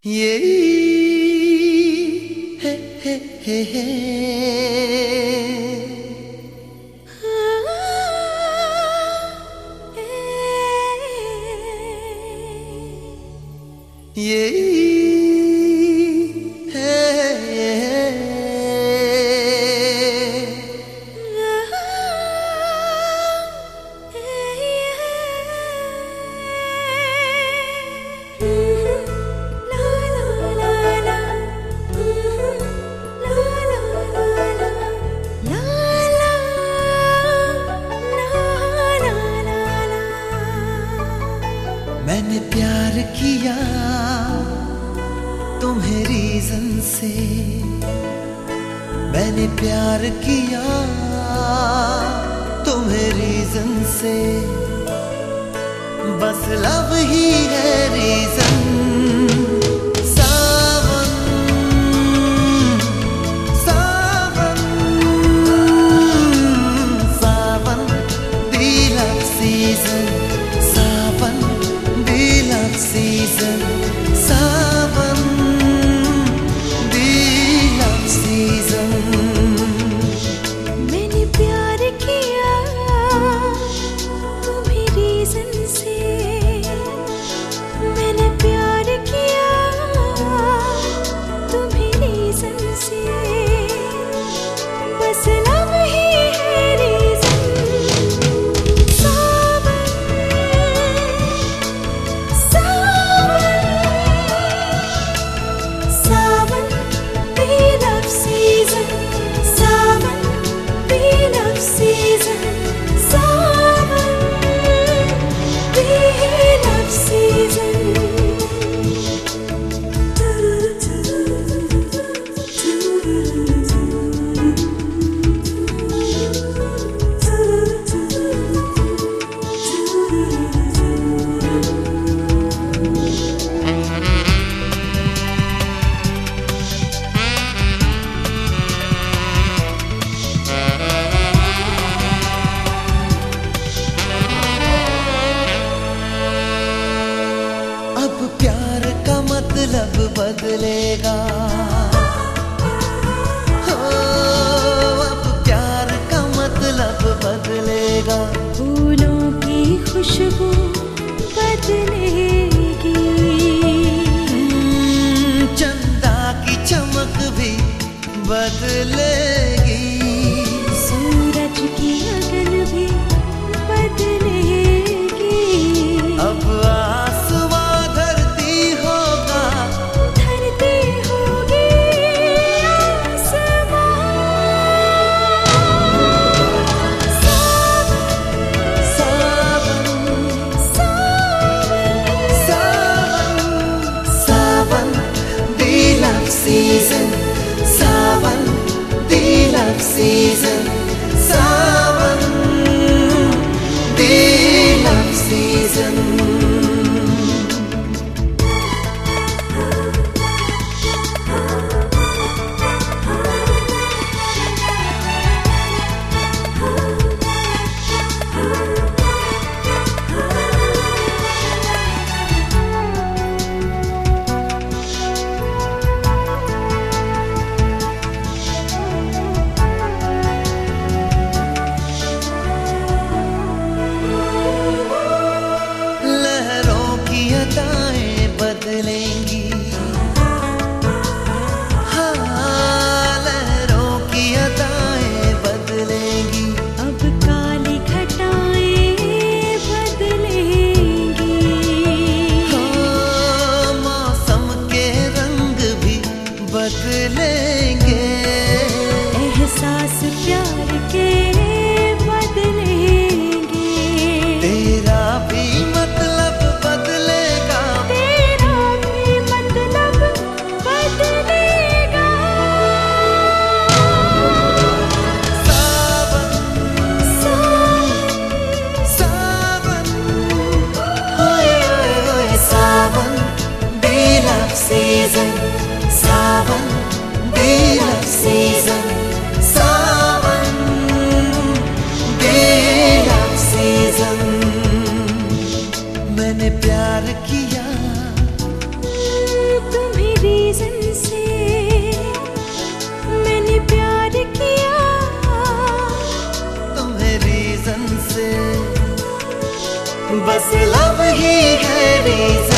ये हे हे हे हे ये मैंने प्यार किया तुम्हें रीजन से, मैंने प्यार किया तुम्हें रीजन से, बस लव ही है reason. Sawan Sawan Sawan the love season, Sawan season, Sawan the love season. मैंने प्यार किया तुम्हें रीजन से, मैंने प्यार किया तुम्हें रीजन से, बस लव ही है रीजन। अब प्यार का मतलब बदलेगा, हो अब प्यार का मतलब बदलेगा। फूलों की खुशबू बदलेगी, चंदा की चमक भी बदलेगी, सूरज की अगन भी बदलेगी। अब season, सावन बस लव ही है रीजन।